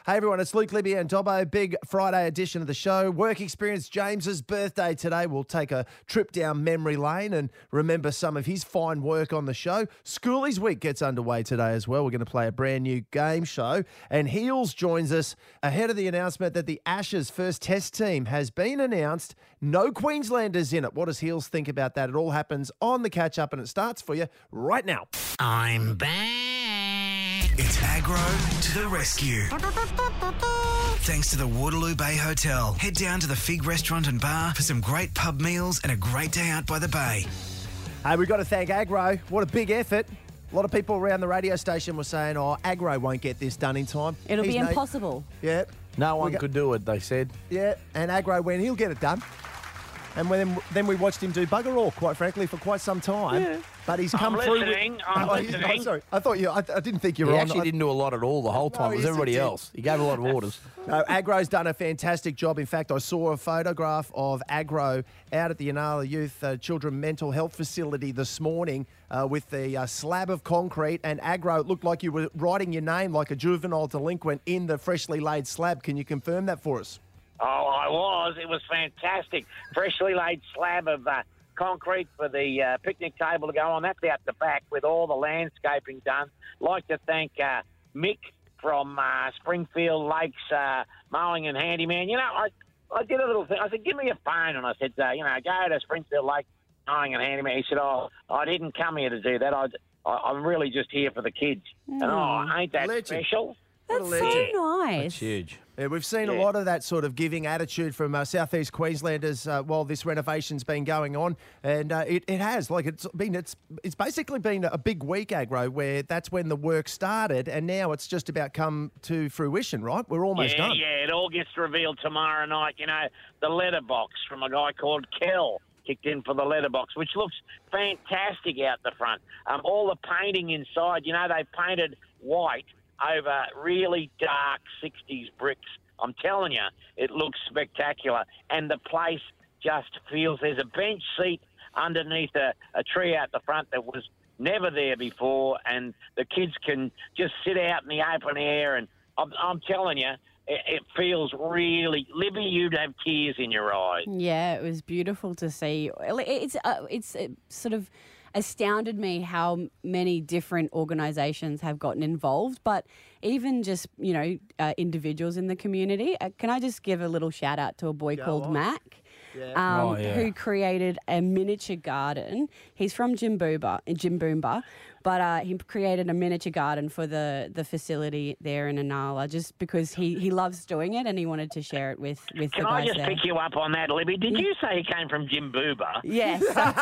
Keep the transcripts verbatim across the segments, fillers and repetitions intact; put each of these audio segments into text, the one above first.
Hey everyone, it's Luke, Libby and Dobbo. Big Friday edition of the show. Work experience James's birthday today. We'll take a trip down memory lane and remember some of his fine work on the show. Schoolies Week gets underway today as well. We're going to play a brand new game show. And Heels joins us ahead of the announcement that the Ashes first test team has been announced. No Queenslanders in it. What does Heels think about that? It all happens on the catch up and it starts for you right now. I'm back. It's Aggro to the rescue. Thanks to the Waterloo Bay Hotel. Head down to the Fig Restaurant and Bar for some great pub meals and a great day out by the bay. Hey, we've got to thank Aggro. What a big effort. A lot of people around the radio station were saying, oh, Aggro won't get this done in time. It'll He's be no- impossible. Yeah. No one got- could do it, they said. Yeah, and Aggro went, he'll get it done. And when, then we watched him do bugger all, quite frankly, for quite some time. Yeah. But he's come I'm through. listening. With, I'm oh, he's- listening. Oh, sorry, I thought you. I, I didn't think you were He on. actually I- didn't do a lot at all the whole time. No, it was yes, he everybody did. else. He gave a lot of orders. No, Aggro's done a fantastic job. In fact, I saw a photograph of Aggro out at the Inala Youth uh, Children Mental Health Facility this morning uh, with the uh, slab of concrete. And Aggro, it looked like you were writing your name like a juvenile delinquent in the freshly laid slab. Can you confirm that for us? Oh, I was. It was fantastic. Freshly laid slab of uh, concrete for the uh, picnic table to go on. That's out the back with all the landscaping done. Like to thank uh, Mick from uh, Springfield Lakes uh, Mowing and Handyman. You know, I, I did a little thing. I said, give me your phone. And I said, uh, you know, go to Springfield Lakes Mowing and Handyman. He said, oh, I didn't come here to do that. I, I, I'm really just here for the kids. Mm. And, oh, ain't that Legend. special? That's What a so legend. nice. It's huge. Yeah, we've seen Yeah. a lot of that sort of giving attitude from uh, Southeast Queenslanders uh, while this renovation's been going on, and uh, it, it has like it's been it's it's basically been a big week, Aggro, where that's when the work started, and now it's just about come to fruition. Right, we're almost yeah, done. Yeah, it all gets revealed tomorrow night. You know, the letterbox from a guy called Kel kicked in for the letterbox, which looks fantastic out the front. Um, all the painting inside, you know, they've painted white over really dark sixties bricks. I'm telling you, it looks spectacular. And the place just feels there's a bench seat underneath a, a tree out the front that was never there before, and the kids can just sit out in the open air. And I'm, I'm telling you, it, it feels really... Libby, you'd have tears in your eyes. Yeah, it was beautiful to see. It's uh, it's uh, sort of astounded me how many different organisations have gotten involved, but even just, you know, uh, individuals in the community. Uh, can I just give a little shout out to a boy Go called on. Mac? Yeah. Um, Oh, yeah. who created a miniature garden. He's from Jimboomba, Jimboomba, but uh, he created a miniature garden for the, the facility there in Inala just because he, he loves doing it and he wanted to share it with, with Can the I guys just there. pick you up on that, Libby? Did you say he came from Jimboomba? Yes,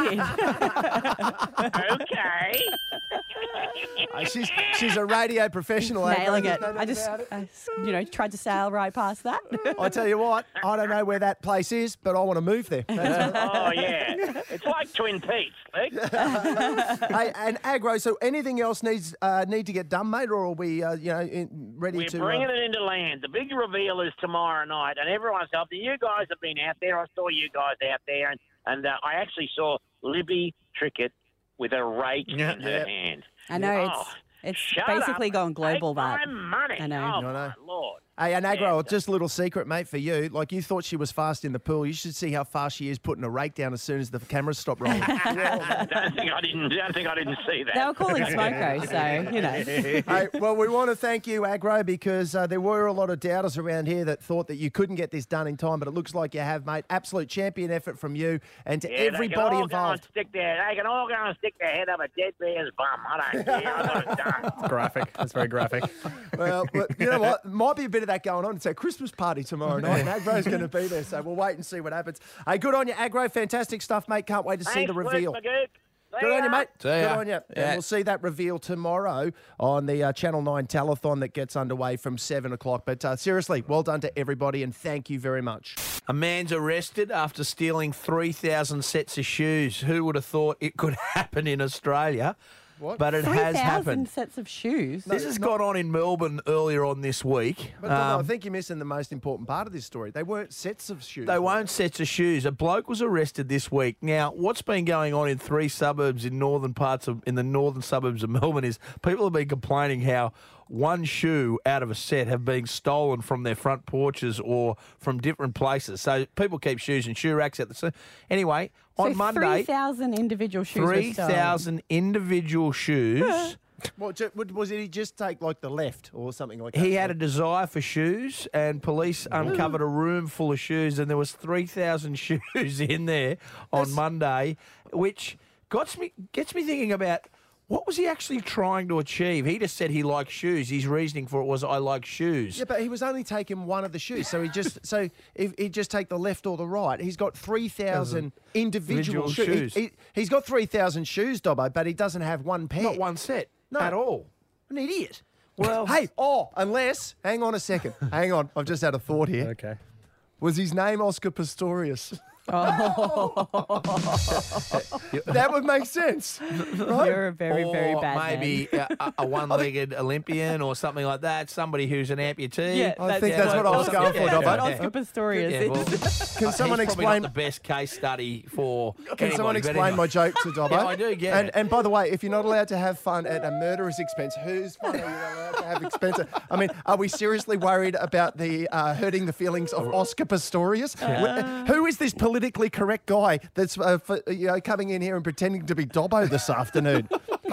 I did. Okay. Uh, she's she's a radio professional. Aggro, Nailing there's it. no doubt I just, about it. I, you know, tried to sail right past that. I tell you what, I don't know where that place is, but I want to move there. That's Oh, yeah. It's like Twin Peaks, Nick. Hey, and Aggro, so anything else needs uh, need to get done, mate, or are we, uh, you know, in, ready We're to? bringing uh, it into land. The big reveal is tomorrow night, and everyone's helping. You guys have been out there. I saw you guys out there, and, and uh, I actually saw Libby Trickett with a rake Yeah. in her Yeah. hand. I know, Oh, it's it's shut basically up. gone global, Take that. my money. I know. Oh, I know. my Lord. Hey, and Aggro, Yeah. just a little secret, mate, for you. Like, you thought she was fast in the pool. You should see how fast she is putting a rake down as soon as the cameras stop rolling. don't think I didn't. Don't think I didn't see that. They were calling Smoko, so, you know. Hey, well, we want to thank you, Aggro, because uh, there were a lot of doubters around here that thought that you couldn't get this done in time, but it looks like you have, mate. Absolute champion effort from you and to Yeah, they can everybody all Go and involved. stick their, they can all go and stick their head up a dead bear's bum. I don't care. I got it done. Graphic. That's very graphic. Well, but you know what? Might be a bit of that going on. It's our Christmas party tomorrow night, and Aggro's going to be there, so we'll wait and see what happens. Hey, good on you, Aggro. Fantastic stuff, mate. Can't wait to see Thanks, the reveal. Luke Magoo. See Good on ya. you, mate. See Good ya. on you. And Yeah. we'll see that reveal tomorrow on the uh, Channel nine Telethon that gets underway from seven o'clock. But uh, seriously, well done to everybody, and thank you very much. A man's arrested after stealing three thousand sets of shoes. Who would have thought it could happen in Australia? What? But it has three thousand happened. sets of shoes. This has gone on in Melbourne earlier on this week. But Dom, I Um, think you're missing the most important part of this story. They weren't sets of shoes. They weren't sets of shoes. A bloke was arrested this week. Now, what's been going on in three suburbs in northern parts of in the northern suburbs of Melbourne is people have been complaining how one shoe out of a set have been stolen from their front porches or from different places. So people keep shoes in shoe racks at the... Anyway, So on Monday... three thousand individual shoes were three stolen. thousand individual shoes. What, ju- would- was it he just take like the left or something like that? He had a desire for shoes, and police uncovered a room full of shoes, and there was three thousand shoes in there on Monday, which gets me gets me thinking about what was he actually trying to achieve. He just said he liked shoes. His reasoning for it was, I like shoes. Yeah, but he was only taking one of the shoes. So he just so if he just take the left or the right, he's got three thousand individual individual shoes. shoes. He, he, he's got three thousand shoes, Dobbo, but he doesn't have one pair. Not one set No. at all. An idiot. Well, Hey, oh, unless, hang on a second. Hang on. I've just had a thought here. Okay. Was his name Oscar Pistorius? Oh. That would make sense. Right? You're a very, very or bad maybe man. a, a- a one-legged Olympian or something like that. Somebody who's an amputee. Yeah, I think that's what I was that's going for, yeah, Dobbo. that's what Oscar Pistorius Yeah, is. well, Can he's someone probably explain? not the best case study for Can someone anybody, but explain my anyway. joke to Dobbo? Yeah, I do get and, it. And by the way, if you're not allowed to have fun at a murderer's expense, whose fun are you allowed to have expense at? I mean, are we seriously worried about the uh, hurting the feelings of Oscar Pistorius? Wh- Who is this politically correct guy that's uh, for, you know, coming in here and pretending to be Dobbo this afternoon?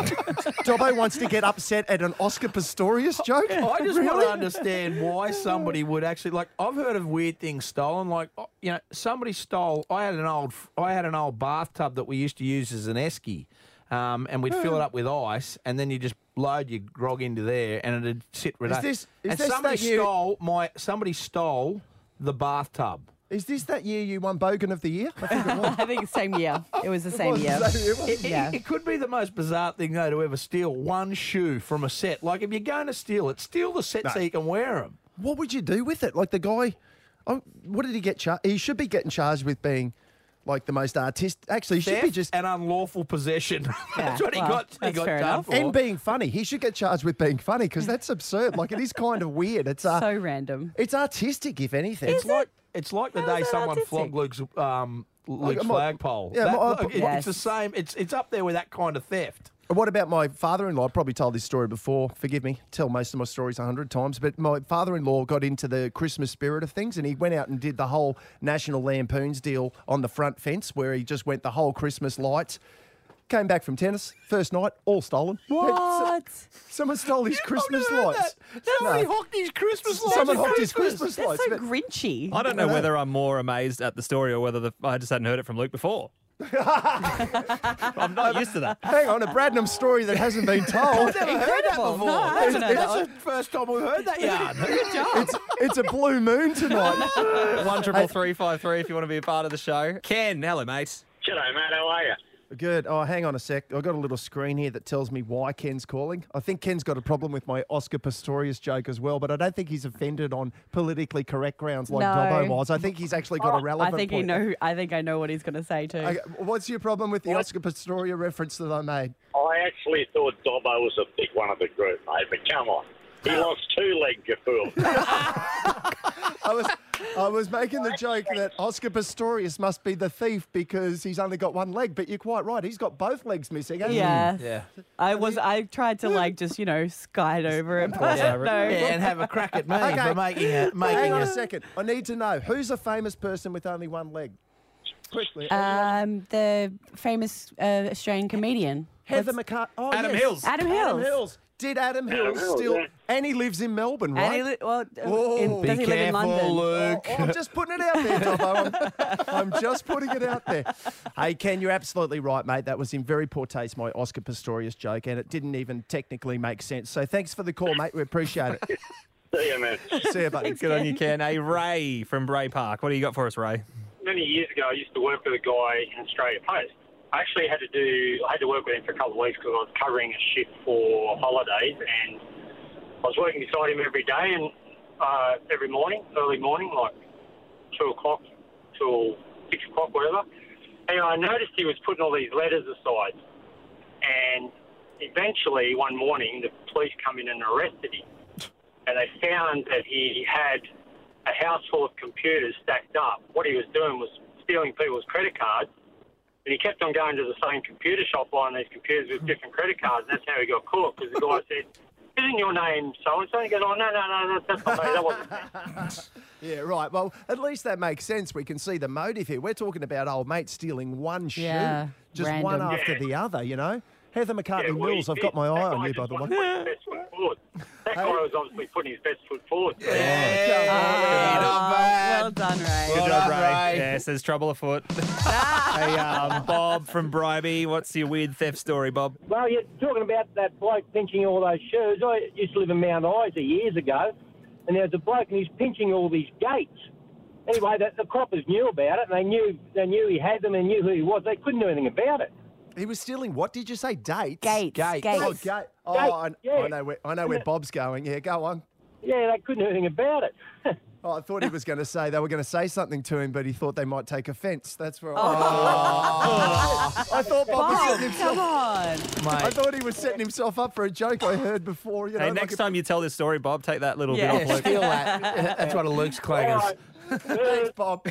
Dobbo wants to get upset at an Oscar Pistorius joke? I just Really? want to understand why somebody would actually like. I've heard of weird things stolen. Like oh, you know, somebody stole. I had an old. I had an old bathtub that we used to use as an esky, um, and we'd fill it up with ice, and then you just load your grog into there, and it'd sit right. Is up. this- is and this somebody that you- stole my. Somebody stole the bathtub. Is this that year you won Bogan of the Year? I think it was. I think it's same year. It was the same was year. the same year, wasn't It, it- Yeah. it could be the most bizarre thing though to ever steal one shoe from a set. Like if you're going to steal it, steal the set so No. you can wear them. What would you do with it? Like the guy, oh, what did he get charged? He should be getting charged with being like the most artistic. Actually, he should be Theft just and unlawful possession. that's Yeah, what he well, got. He that's got fair done enough. for. and being funny. He should get charged with being funny because that's absurd. Like it is kind of weird. It's uh, So random. it's artistic, if anything. It's like it's like the How day is that someone artistic? flogged Luke's um, Luke's my- flagpole. yeah, That- my- look, it- Yes. It's the same. It's it's up there with that kind of theft. What about my father-in-law? I've probably told this story before. Forgive me. Tell most of my stories a hundred times. But my father-in-law got into the Christmas spirit of things, and he went out and did the whole National Lampoons deal on the front fence, where he just went the whole Christmas lights. Came back from tennis, first night, all stolen. What? Someone stole his Christmas I've heard lights. That. Somebody No. hocked his Christmas lights. Someone at hocked his Christmas. Christmas That's lights. so but- grinchy. I don't know whether I'm more amazed at the story or whether the, I just hadn't heard it from Luke before. I'm not used to that. Hang on, a Bradnam story that hasn't been told. Never heard that Incredible. before. No, I haven't heard that That's one. the first time we've heard that yarn. Good job. It's, it's a blue moon tonight. One triple three five three if you want to be a part of the show. Ken, hello, mate. G'day, mate. How are you? Good. Oh, hang on a sec. I've got a little screen here that tells me why Ken's calling. I think Ken's got a problem with my Oscar Pistorius joke as well, but I don't think he's offended on politically correct grounds like No. Dobbo was. I think he's actually got a I relevant think you point. know. I think I know what he's going to say too. Okay, what's your problem with the Oscar Pistorius reference that I made? I actually thought Dobbo was a big one of the group, mate, but come on. He lost two legs, you fool. I was I was making the joke that Oscar Pistorius must be the thief because he's only got one leg, but you're quite right. He's got both legs missing, hasn't he? yeah. Yeah. I was. I tried to like just you know skide over it, but Yeah, no. Yeah, and have a crack at me Okay. for making a Hang making on a a. second. I need to know, who's a famous person with only one leg? Quickly. Um, the famous uh, Australian comedian. Heather McCarthy. Oh, Adam yes. Hills. Adam Adam Hills. Hills. Did Adam Hills Hills, still? yeah. And he lives in Melbourne, right? And he li- well, uh, Whoa. in, Be does he live in careful, London? Luke. Oh, I'm just putting it out there, Dobbo. I'm, I'm just putting it out there. Hey, Ken, you're absolutely right, mate. That was in very poor taste, my Oscar Pistorius joke, and it didn't even technically make sense. So thanks for the call, mate. We appreciate it. See you, man. See you, buddy. Good on you, Ken. Hey, Ray from Bray Park. What do you got for us, Ray? Many years ago, I used to work with a guy in Australia Post. I actually had to do, I had to work with him for a couple of weeks because I was covering a shift for holidays, and I was working beside him every day and uh, every morning, early morning, like two o'clock till six o'clock, whatever. And I noticed he was putting all these letters aside, and eventually one morning the police come in and arrested him, and they found that he had a house full of computers stacked up. What he was doing was stealing people's credit cards, and he kept on going to the same computer shop buying these computers with different credit cards, and that's how he got caught, because the guy said, isn't your name so-and-so? He goes, oh, no, no, no, no, that's not me. That wasn't me. Yeah, right. Well, at least that makes sense. We can see the motive here. We're talking about old mate stealing one shoe, Yeah, just one random. after the other, you know? Heather McCartney Yeah, well, Mills, he I've got did. my That eye on guy you, by just the way. wasn't putting his best foot forward. That guy was obviously putting his best foot forward. Yeah, not bad. Well done, Ray. Good Well job, done, Ray. Ray. Yeah, says trouble afoot. Hey, um, Bob from Bribey, what's your weird theft story, Bob? Well, you're talking about that bloke pinching all those shoes. I used to live in Mount Isa years ago, and there was a bloke and he's pinching all these gates. Anyway, the, the coppers knew about it, and they knew they knew he had them and knew who he was. They couldn't do anything about it. He was stealing what did you say? Dates? Gates. Gates. Gates. Oh, gate. Oh, Gate, I, yeah. I know where I know where Bob's going. Yeah, go on. Yeah, they couldn't do anything about it. Oh, I thought he was going to say they were going to say something to him, but he thought they might take offence. That's where. Oh. I, I thought Bob was Bob, setting himself. come on. I Mate. thought he was setting himself up for a joke I heard before. You know, Hey, like next a- time you tell this story, Bob, take that little Yeah. bit off Yeah, Luke. steal that. That's one of Luke's clangers. All Thanks, Bob.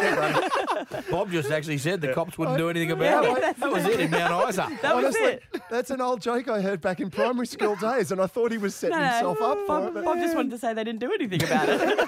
Bob just actually said the cops wouldn't do anything about Yeah, it. That was it in Mount Isa. That was Honestly, it. that's an old joke I heard back in primary school days, and I thought he was setting No, no, himself up for Bob, it. but- Bob just wanted to say they didn't do anything about it.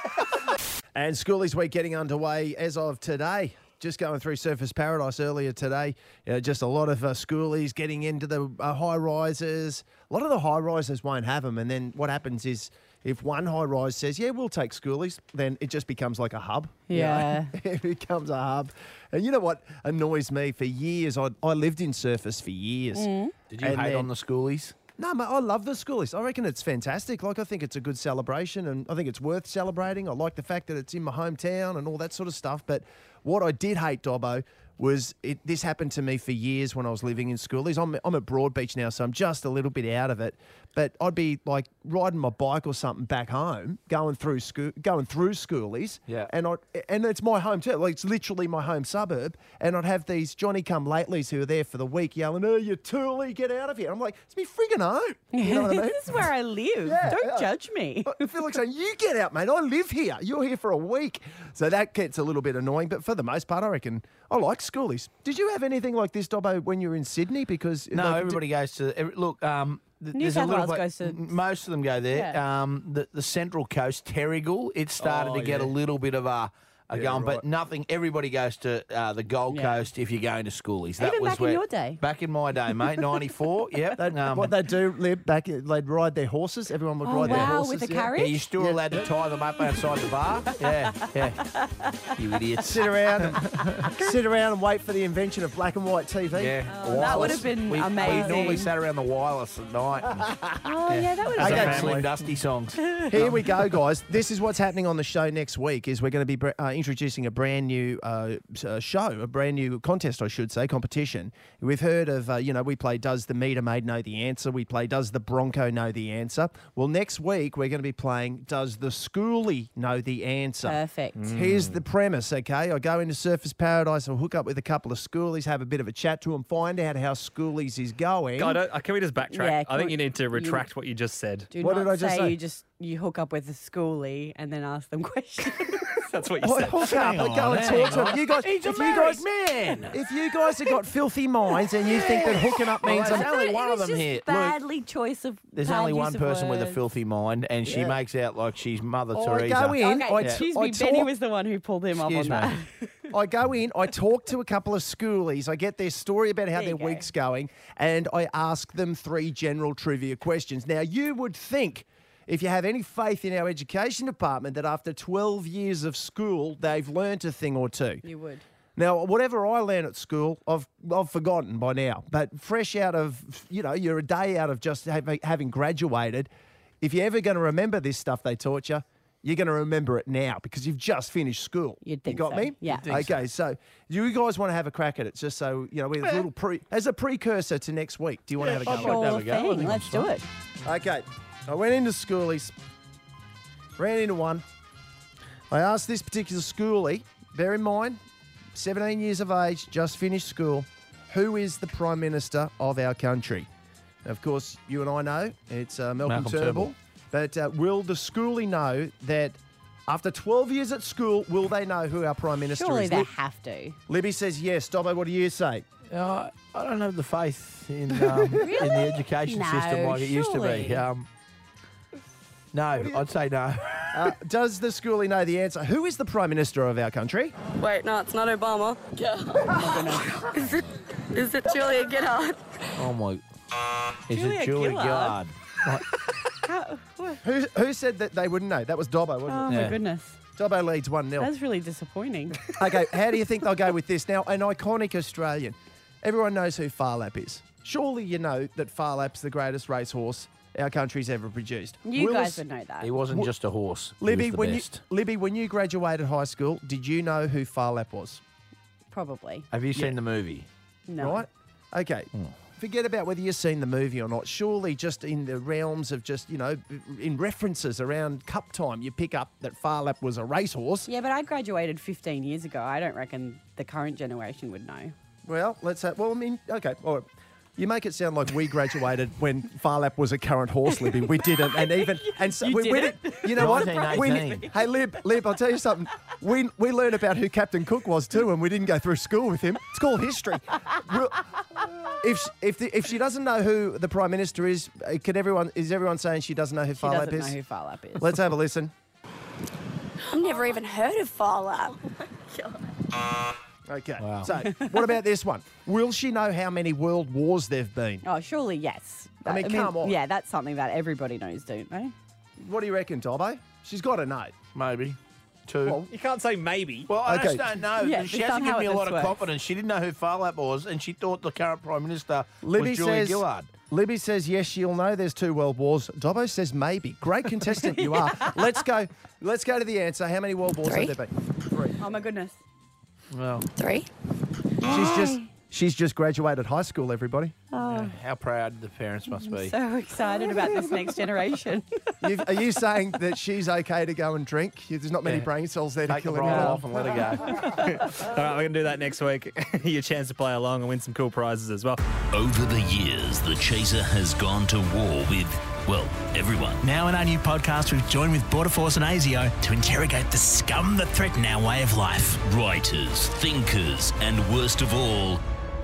And Schoolies Week getting underway as of today. Just going through Surfers Paradise earlier today. You know, just a lot of uh, schoolies getting into the uh, high rises. A lot of the high rises won't have them, and then what happens is if one high rise says, "Yeah, we'll take schoolies," then it just becomes like a hub. you know? Yeah. It becomes a hub. And you know what annoys me? For years, I I lived in Surfers for years. Did you And hate then- on the schoolies? No, mate, I love the schoolies. I reckon it's fantastic. Like, I think it's a good celebration, and I think it's worth celebrating. I like the fact that it's in my hometown and all that sort of stuff. But what I did hate, Dobbo, was it. This happened to me for years when I was living in schoolies. I'm I'm at Broadbeach now, so I'm just a little bit out of it. But I'd be like riding my bike or something back home, going through school, going through schoolies. Yeah. And I and it's my hometown. Like, it's literally my home suburb. And I'd have these Johnny come latelys who are there for the week yelling, "Oh, you toolie, get out of here!" I'm like, it's me friggin' home. You know what I mean? This is where I live. Yeah, Don't yeah. judge me. I feel like saying, "You get out, mate. I live here. You're here for a week." So that gets a little bit annoying. But for the most part, I reckon I like schoolies. Did you have anything like this, Dobbo, when you were in Sydney? Because No, like, everybody goes to. Every, look, um, th- New there's South a little Wales bit, goes to- m- Most of them go there. Yeah. Um, the the Central Coast, Terrigal, it started Oh, to get yeah. a little bit of a. A Yeah, going, right. but nothing. Everybody goes to uh, the Gold Yeah. Coast if you're going to schoolies. That Even was back in where, your day. Back in my day, mate, ninety-four. Yep. They'd- um, what they do, Lib, back they'd ride their horses. Everyone would Oh, ride their wow, horses. with a yeah. carriage? yeah, you're still allowed to tie them up outside the bar. Yeah, yeah. You idiots. Sit around, and, sit around and wait for the invention of black and white T V. Yeah, Oh, that wireless. would have been we, We normally amazing. sat around the wireless at night and Oh, yeah, that would have Okay, been sang family. Slim Dusty songs. Here we go, guys. This is what's happening on the show next week. Is we're going to be br- uh, introducing a brand new uh, s- uh, show, a brand new contest, I should say, competition. We've heard of, uh, you know, we play Does the Meter Maid Know the Answer? We play Does the Bronco Know the Answer? Well, next week we're going to be playing Does the Schoolie Know the Answer? perfect. Here's the premise, okay? I go into Surfers Paradise, I'll hook up with a couple of schoolies, have a bit of a chat to them, find out how schoolies is going. God, uh, can we just backtrack? Yeah, I can think we- you need to you- retract what you just said. Do What not did I just say, say? you just you hook up with a schoolie and then ask them questions. That's what you I said. hook up, I go and hang talk to on. them. You guys, He's a if you married guys, man. if you guys have got filthy minds and you think that hooking up means Well, I'm there's only It one was of them just here. Look, badly choice of. there's bad only use one of person with a words. filthy mind, and she Yeah. makes out like she's Mother I Teresa. go in, Okay, I, excuse I me. Benny talk- was the one who pulled him Excuse up on me. that. I go in, I talk to a couple of schoolies, I get their story about how There their you go. week's going, and I ask them three general trivia questions. Now, you would think, if you have any faith in our education department, that after twelve years of school, they've learnt a thing or two. You would. Now, whatever I learn at school, I've I've forgotten by now. But fresh out of, you know, you're a day out of just having, having graduated. If you're ever going to remember this stuff they taught you, you're going to remember it now because you've just finished school. You'd think you got so. me? Yeah. You'd think Okay, so. you guys want to have a crack at it, just so you know, with a little pre as a precursor to next week. Do you want to have a go? I'd like to Sure have a go. I thing. think Let's it's do fun. it. Okay, I went into schoolies, ran into one. I asked this particular schoolie, bear in mind, seventeen years of age, just finished school, who is the Prime Minister of our country? Of course, you and I know it's uh, Malcolm, Malcolm Turnbull. Turnbull. But uh, will the schoolie know that after twelve years at school, will they know who our Prime Minister Surely is? they Lib- have to. Libby says yes. Dobbo, what do you say? Uh, I don't have the faith in um, in the education No, system like it used to be. surely. Um, No, I'd say no. Uh, does the schoolie know the answer? Who is the Prime Minister of our country? Wait, no, it's not Obama. is it? Is it Julia Gillard? Oh my! Is Julia it Julia Gillard? Gillard? Like, How, what? Who who said that they wouldn't know? That was Dobbo, wasn't Oh, it? my Yeah. goodness. Dobbo leads one nil. That's really disappointing. Okay, how do you think they'll go with this? Now, an iconic Australian. Everyone knows who Phar Lap is. Surely you know that Phar Lap's the greatest racehorse our country's ever produced. You Willis- guys would know that. he wasn't just a horse. He Libby, was the when best. you Libby, when you graduated high school, did you know who Phar Lap was? Probably. Have you seen the movie? No. Right? Okay. Hmm. Forget about whether you've seen the movie or not. Surely, just in the realms of just, you know, in references around cup time, you pick up that Phar Lap was a racehorse. Yeah, but I graduated fifteen years ago. I don't reckon the current generation would know. Well, let's have, well, I mean, okay, all right. You make it sound like we graduated when Phar Lap was a current horse, Libby. We didn't, and even and so You we, we didn't? did. You know what? nineteen We, eighteen. hey, Lib, Lib, I'll tell you something. We we learned about who Captain Cook was too, and we didn't go through school with him. It's called history. Real- If sh- if the, if she doesn't know who the Prime Minister is, uh, could everyone is everyone saying she doesn't know who She Phar Lap doesn't is? know who Phar Lap is. Let's have a listen. I've never even heard of Phar Lap. Okay. Wow. So, what about this one? Will she know how many world wars there've been? Oh, surely yes. I mean, come on. Yeah, that's something that everybody knows, don't they? What do you reckon, Dobbo? She's got to know. Maybe. Two. Well, You can't say maybe. Well, I Okay. just don't know. Yeah, she that's hasn't not given me how a lot this of works. confidence. She didn't know who Phar Lap was, and she thought the current Prime Minister Libby was Julia says, Gillard. Libby says yes, she'll know. There's two world wars. Dobbo says maybe. Great contestant you are. Let's go. Let's go to the answer. How many world wars Three. have there been? Three. Oh my goodness. Well, Three. She's just she's just graduated high school. Everybody. Oh, how proud the parents must be. so excited about this next generation. You, are you saying that she's okay to go and drink? There's not many Yeah. brain cells there to Take the kill roll anyone. off and let her go. All right, we're going to do that next week. Your chance to play along and win some cool prizes as well. Over the years, the Chaser has gone to war with, well, everyone. Now in our new podcast, we've joined with Border Force and A S I O to interrogate the scum that threaten our way of life. Writers, thinkers, and worst of all,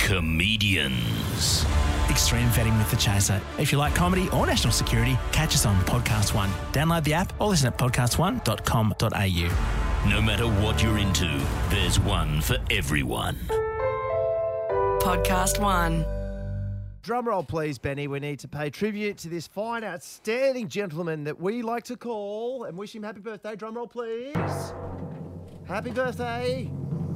comedians. Extreme vetting with the Chaser. If you like comedy or national security, catch us on Podcast One. Download the app or listen at podcast one dot com dot a u. No matter what you're into, there's one for everyone. Podcast One. Drum roll, please, Benny. We need to pay tribute to this fine, outstanding gentleman that we like to call and wish him happy birthday. Drum roll, please. Happy birthday.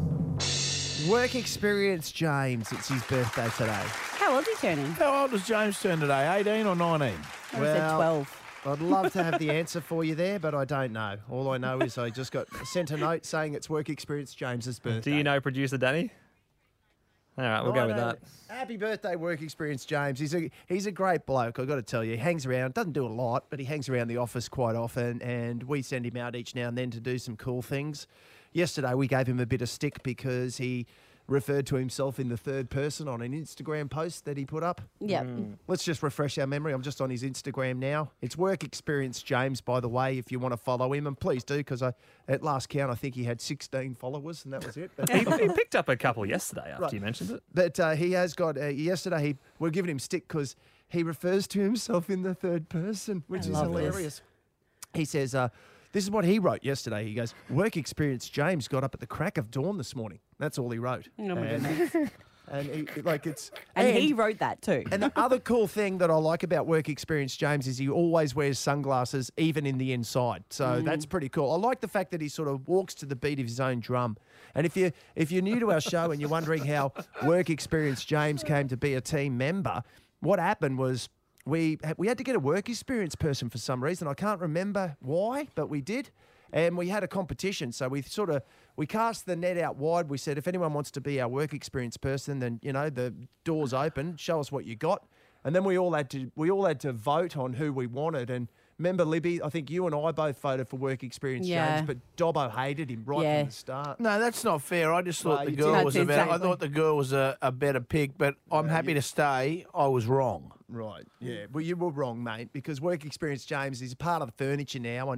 Work experience, James. It's his birthday today. How old is he turning? How old does James turn today? eighteen or nineteen? I would have said Well, twelve. I'd love to have the answer for you there, but I don't know. All I know is I just got sent a note saying it's work experience James's birthday. Do you know producer Danny? All right, we'll go with Righto. that. Happy birthday, work experience, James. He's a he's a great bloke. I've got to tell you, he hangs around. Doesn't do a lot, but he hangs around the office quite often, and we send him out each now and then to do some cool things. Yesterday, we gave him a bit of stick because he referred to himself in the third person on an Instagram post that he put up. Yeah. Let's just refresh our memory. I'm just on his Instagram now. It's work experience James, by the way, if you want to follow him. And please do, because I, at last count, I think he had sixteen followers, and that was it. But, He, he picked up a couple yesterday after Right. you mentioned it. but uh, he has got, uh, yesterday, he we're giving him stick because he refers to himself in the third person, which I is love this. hilarious. He says, uh, this is what he wrote yesterday. He goes, work experience James got up at the crack of dawn this morning. That's all he wrote. Oh my and, goodness. and he, like it's And, he wrote that too. and the other cool thing that I like about work experience James is he always wears sunglasses, even in the inside. So that's pretty cool. I like the fact that he sort of walks to the beat of his own drum. And if you if you're new to our show and you're wondering how work experience James came to be a team member, what happened was we had, we had to get a work experience person for some reason. I can't remember why, but we did. And we had a competition, so we sort of we cast the net out wide. We said, if anyone wants to be our work experience person, then you know the door's open. Show us what you got, and then we all had to we all had to vote on who we wanted. And remember, Libby, I think you and I both voted for work experience Yeah. James, but Dobbo hated him right Yeah. from the start. No, that's not fair. I just thought Well, the you girl did. was a That's better. I exactly. thought the girl was a, a better pick, but I'm happy to stay. I was wrong. Right, yeah. Well, you were wrong, mate, because work experience James is part of the furniture now, and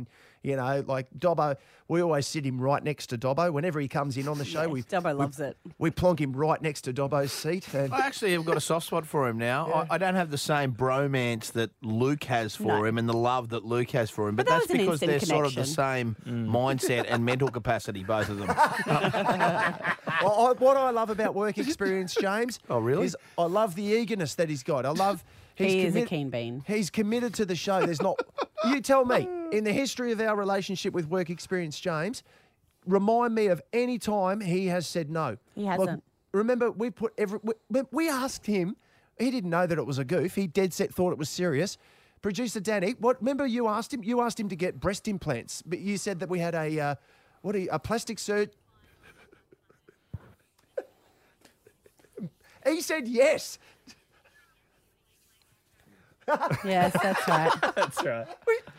You know, like Dobbo, we always sit him right next to Dobbo. Whenever he comes in on the show, Yes, we Dobbo we- loves it. We plonk him right next to Dobbo's seat. And I actually have got a soft spot for him now. Yeah. I, I don't have the same bromance that Luke has for No. him and the love that Luke has for him, but, But that that's was an because they're instant sort of the connection. same mindset and mental capacity, both of them. Well, I, what I love about work experience, James, Oh, really? is I love the eagerness that he's got. I love he's He is a commit- keen bean. He's committed to the show. There's not. You tell me, in the history of our relationship with work experience, James, remind me of any time he has said no. He Like, hasn't. remember, we put every. We, we asked him. He didn't know that it was a goof. He dead set thought it was serious. Producer Danny, what? Remember, you asked him. You asked him to get breast implants, but you said that we had a uh, what? A, a plastic surgeon. He said yes. Yes, that's right. That's right.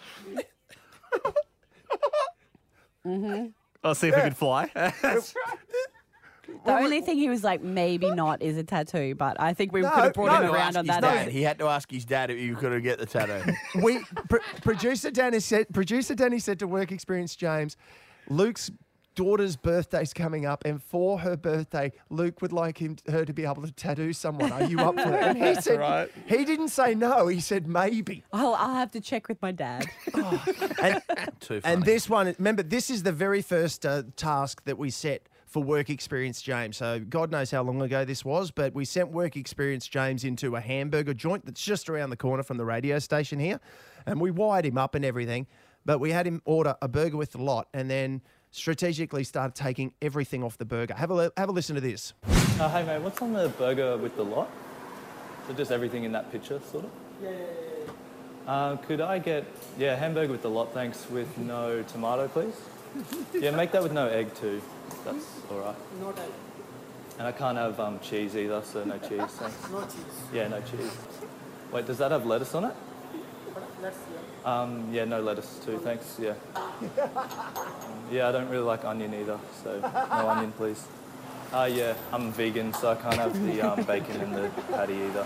hmm I'll see if we can fly. The only thing he was like, maybe not, is a tattoo, but I think we No, could have brought no. him around on His that. dad. end. He had to ask his dad if you could get the tattoo. We pr- producer Danny said. Producer Danny said to Work Experience James, Luke's daughter's birthday's coming up, and for her birthday, Luke would like him her to be able to tattoo someone. Are you up for it? And he said right. he didn't say no. He said maybe. I'll, I'll have to check with my dad. And, Too funny. and this one, remember, this is the very first uh, task that we set for Work Experience James. So God knows how long ago this was, but we sent Work Experience James into a hamburger joint that's just around the corner from the radio station here, and we wired him up and everything, but we had him order a burger with the lot and then strategically started taking everything off the burger. Have a, li- have a listen to this. Uh, hey mate, what's on the burger with the lot? So just everything in that picture, sort of? Yeah, yeah, yeah. Uh, could I get, yeah, hamburger with the lot, thanks, with no tomato, please? Yeah, make that with no egg too. That's all right. No egg. And I can't have um, cheese either, so no cheese, thanks. No cheese. Yeah, no cheese. Wait, does that have lettuce on it? Let's see. Um, yeah, no lettuce too, thanks, yeah. Yeah, I don't really like onion either, so no onion, please. Uh, yeah, I'm vegan, so I can't have the um, bacon in the patty either.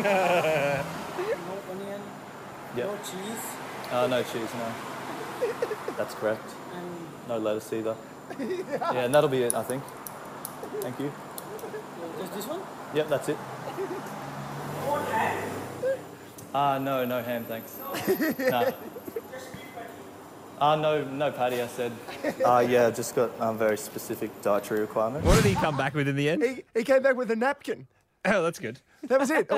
No onion. Yeah. No cheese. Uh, no cheese, no. That's correct. And No lettuce either. Yeah, and that'll be it, I think. Thank you. just this one. Yep, that's it. Uh, no, no ham, thanks. No. Uh, no, no patty, I said. Uh, yeah, just got um, very specific dietary requirements. What did he come back with in the end? He, he came back with a napkin. Oh, that's good. That was it.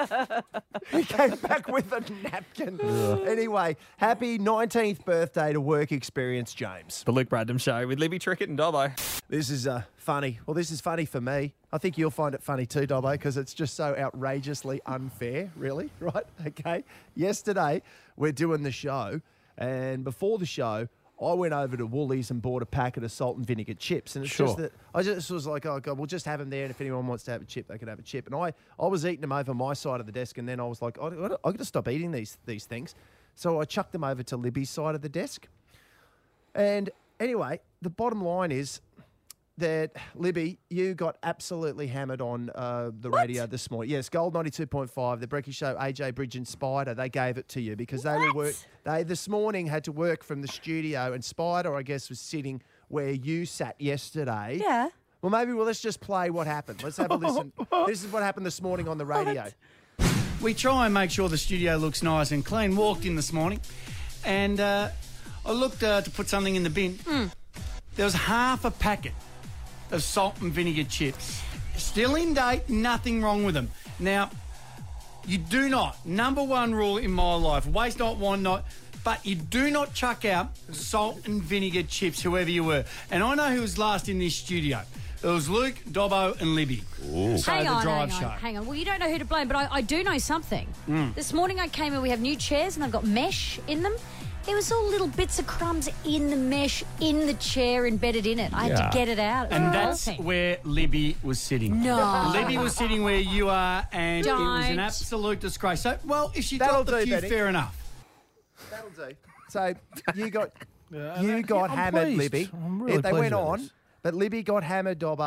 He came back with a napkin. Anyway, happy nineteenth birthday to Work Experience James. The Luke Bradham Show with Libby Trickett and Dobbo. This is uh, funny. Well, this is funny for me. I think you'll find it funny too, Dobbo, because it's just so outrageously unfair, really, right? Okay. Yesterday, we're doing the show, and before the show, I went over to Woolies and bought a packet of salt and vinegar chips. And it's Sure. just that I just was like, oh, God, we'll just have them there. And if anyone wants to have a chip, they can have a chip. And I, I was eating them over my side of the desk. And then I was like, I, I, I got to stop eating these, these things. So I chucked them over to Libby's side of the desk. And anyway, the bottom line is that, Libby, you got absolutely hammered on uh, the radio this morning. Yes, Gold ninety-two point five, the Brekkie Show, A J Bridge and Spider, they gave it to you because they were work. They this morning had to work from the studio, and Spider, I guess, was sitting where you sat yesterday. Yeah. Well, maybe well, let's just play what happened. Let's have a listen. This is what happened this morning on the radio. We try and make sure the studio looks nice and clean. Walked in this morning, and uh, I looked uh, to put something in the bin. There was half a packet of salt and vinegar chips. Still in date, nothing wrong with them. Now, you do not, number one rule in my life, waste not, want not, but you do not chuck out salt and vinegar chips, whoever you were. And I know who was last in this studio. It was Luke, Dobbo and Libby. So Hang the on, drive hang show. on, hang on. Well, you don't know who to blame, but I, I do know something. This morning I came in, we have new chairs and they've got mesh in them. There was all little bits of crumbs in the mesh, in the chair, embedded in it. I had Yeah. to get it out. It was And that's revolting. where Libby was sitting. No. Libby was sitting where you are, and it was an Don't. absolute disgrace. So, well, if she That'll dropped a do, few, Betty. fair enough. That'll do. So you got Yeah, you I'm got hammered, pleased. Libby. I'm really Yeah, they pleased went about on, this. but Libby got hammered, Dobbo,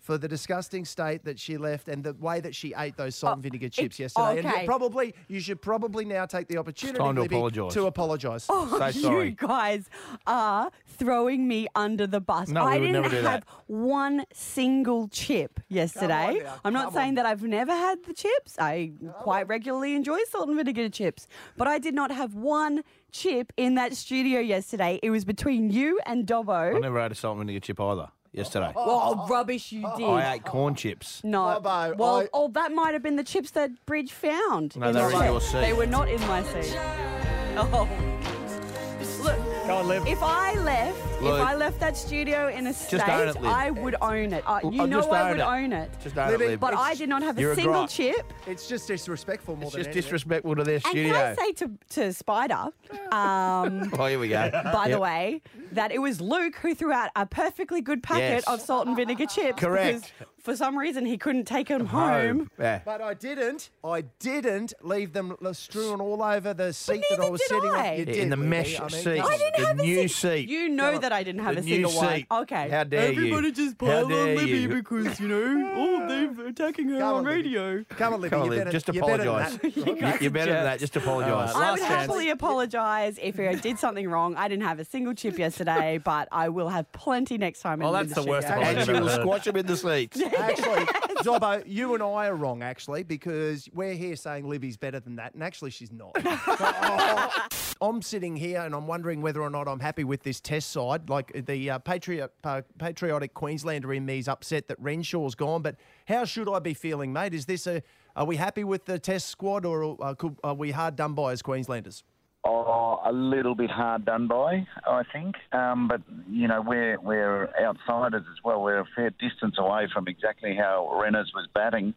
for the disgusting state that she left and the way that she ate those salt and vinegar chips it- yesterday. And okay. you probably you should probably now take the opportunity time to Libby, apologise. to apologise. Oh, Say sorry. you guys are throwing me under the bus. No, we I would didn't never do have that. one single chip yesterday. now, I'm not come saying on. that I've never had the chips. I quite regularly enjoy salt and vinegar chips, but I did not have one chip in that studio yesterday. It was between you and I Dobbo. never had a salt and vinegar chip either yesterday. Oh, rubbish you did. I ate corn chips. No. Dobbo, well, I- oh, that might have been the chips that Bridge found. No, in they the were in set. your seat. They were not in my seat. Oh. Look, Go on, Liv. if I left, Look. if I left that studio in a state, own it, Liv. I would own it. Uh, you Oh, know just I own would it. own it. Just own it, Libby, Liv. But It's- I did not have You're a a single gripe. chip. It's just disrespectful more It's than just anything. disrespectful to their And studio. can I say to, to Spider, um, Oh, here we go. by the Yep. way, that it was Luke who threw out a perfectly good packet Yes. of salt and vinegar chips. Correct. Because for some reason he couldn't take them home. Yeah. But I didn't. I didn't leave them strewn all over the seat that I neither was did sitting I. on. You In did, the Libby. mesh I mean, seat. come I on. didn't the have a new sing- seat. You know that I didn't have The a new single one. seat. Okay. How dare you. Everybody just How pile dare on Libby you. because, you know, oh, they're attacking her Come on on, Libby. radio. Come on, Libby. Come on, you're Liv, better- just you're better than apologise. that. You- You're better than that. Just apologise. All I right, would Last chance. happily apologise if I did something wrong. I didn't have a single chip yesterday, but I will have plenty next time. Oh, in that's the studio. worst apology. And she will squash him in the seats. Actually, Dobbo, you and I are wrong, actually, because we're here saying Libby's better than that, and actually she's not. I'm sitting here and I'm wondering whether or not I'm happy with this test side. Like the uh, patriot, uh, patriotic Queenslander in me is upset that Renshaw's gone, but how should I be feeling, mate? Is this a? Are we happy with the test squad, or uh, could, are we hard done by as Queenslanders? Oh, a little bit hard done by, I think. Um, but, you know, we're, we're outsiders as well. We're a fair distance away from exactly how Renners was batting.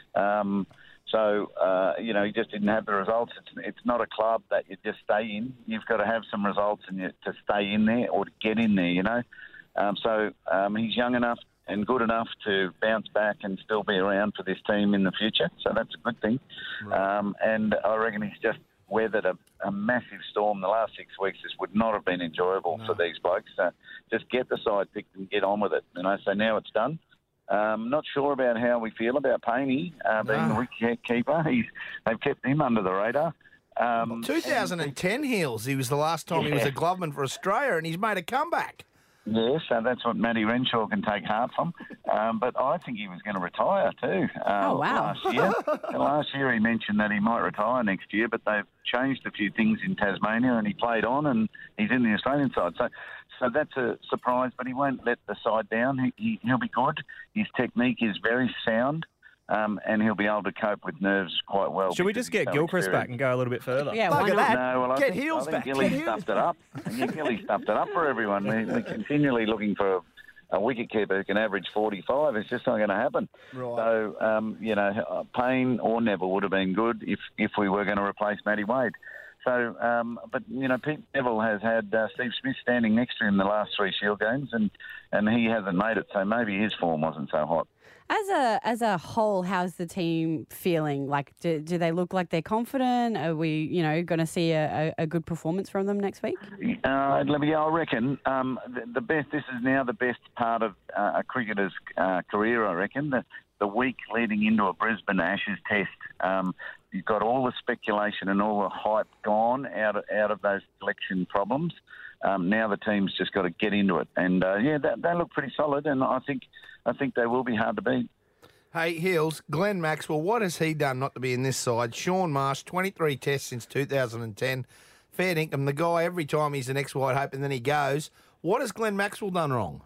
Um, so, uh, you know, he just didn't have the results. It's, it's not a club that you just stay in. You've got to have some results and you, to stay in there or to get in there, you know. Um, so um, he's young enough and good enough to bounce back and still be around for this team in the future. So that's a good thing. Right. Um, and I reckon he's just weathered a, a massive storm the last six weeks. This would not have been enjoyable no. for these blokes. So just get the side picked and get on with it. You know, so now it's done. Um, not sure about how we feel about Payne uh, being no. the wicket keeper. He's they've kept him under the radar. Um, two thousand ten Heels. He was the last time yeah. he was a gloveman for Australia, and he's made a comeback. Yes, so that's what Matty Renshaw can take heart from. Um, but I think he was going to retire too. Uh, oh, wow. Last year. last year he mentioned that he might retire next year, but they've changed a few things in Tasmania and he played on and he's in the Australian side. So so that's a surprise, but he won't let the side down. He, he, he'll be good. His technique is very sound. Um, and he'll be able to cope with nerves quite well. Should we just get so Gilchrist experienced. back and go a little bit further? Yeah, why Look at not? that. No, well, I Get think, Heels I think back. Gilly Get stuffed it up. Yeah, Gilly stuffed it up for everyone. We, we're continually looking for a, a wicketkeeper who can average forty-five. It's just not going to happen. Right. So, um, you know, Payne or Neville would have been good if, if we were going to replace Matty Wade. So, um, but, you know, Pete Neville has had uh, Steve Smith standing next to him the last three Shield games and, and he hasn't made it, so maybe his form wasn't so hot. As a as a whole, how's the team feeling? Like, do, do they look like they're confident? Are we, you know, going to see a, a, a good performance from them next week? Uh, let me, I reckon um, the, the best. This is now the best part of uh, a cricketer's uh, career. I reckon the the week leading into a Brisbane Ashes Test. Um, you've got all the speculation and all the hype gone out of, out of those selection problems. Um, now the team's just got to get into it, and uh, yeah, they, they look pretty solid, and I think I think they will be hard to beat. Hey, Heels, Glenn Maxwell, what has he done not to be in this side? Sean Marsh, twenty-three tests since two thousand ten. Fair income. The guy, every time he's the next White Hope and then he goes. What has Glenn Maxwell done wrong?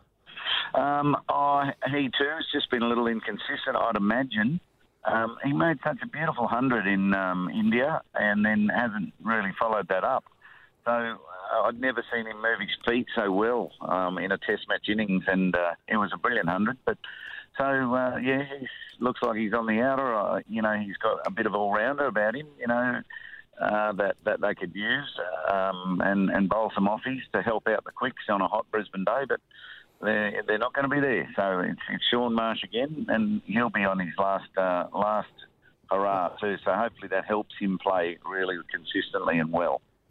Um, oh, he too has just been a little inconsistent, I'd imagine. Um, he made such a beautiful hundred in um, India and then hasn't really followed that up. So uh, I'd never seen him move his feet so well um, in a Test match innings, and uh, it was a brilliant hundred. But so uh, yeah, he looks like he's on the outer. Uh, you know, he's got a bit of all rounder about him. You know, uh, that that they could use um, and and bowl some offies to help out the quicks on a hot Brisbane day, but. They're, they're not going to be there. So it's, it's Sean Marsh again, and he'll be on his last uh, last hurrah too. So hopefully that helps him play really consistently and well.